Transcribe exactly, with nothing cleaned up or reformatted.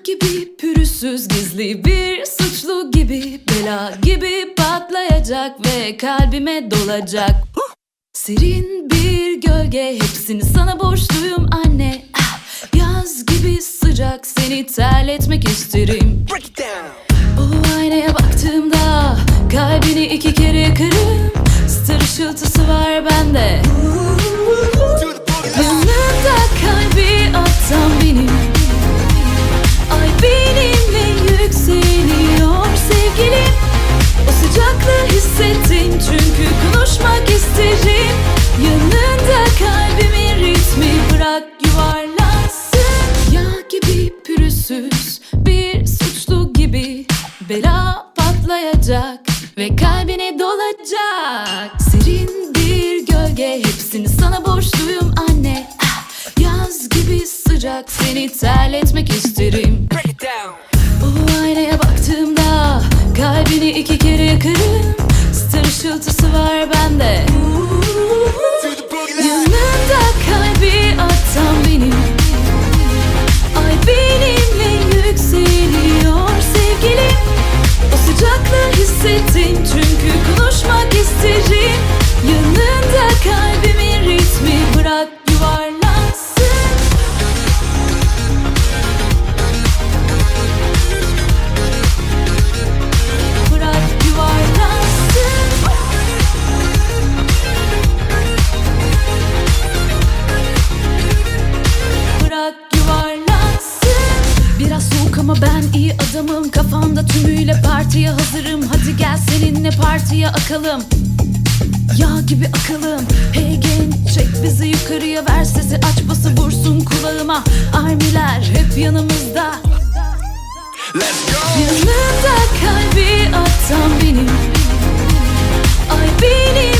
gibi pürüzsüz, gizli bir suçlu gibi, bela gibi patlayacak ve kalbime dolacak. Serin bir gölge, hepsini sana borçluyum anne. Ah, yaz gibi sıcak, seni terletmek isterim. O aynaya baktığımda kalbini iki kere kırarım. Sır ışıltısı var bende. Yanımda kalbi atan benim. Ay benimle yükseliyor sevgilim. O sıcaklığı hissettim çünkü konuşmak isterim. Yanında kalbimin ritmi, bırak yuvarlansın. Yağ gibi pürüzsüz, bir suçlu gibi, bela patlayacak ve kalbine dolacak. Serin bir gölge, hepsini sana borçluyum anne. Ah, yaz gibi sıcak, seni terletmek isterim. O aynaya baktığımda kalbini iki kere yakarım. Sır ışıltısı var bende. Yanında kalbi atan benim. Ay benimle yükseliyor sevgilim. O sıcaklığı hissettim çünkü konuşmak isterim. Yanında kalbimin ritmi, bırak yuvarlansın. Bırak yuvarlansın. Bırak yuvarlansın. Biraz soğuk ama ben iyi adamım. Kafamda tümüyle partiye hazırım. Hadi gel seninle partiye akalım. Yağ gibi akalım. Hey genç, çek bizi yukarıya, ver sesi, aç bası vursun kulağıma. Armiler hep yanımızda. Yanımda kalbi atan benim. Ay benim.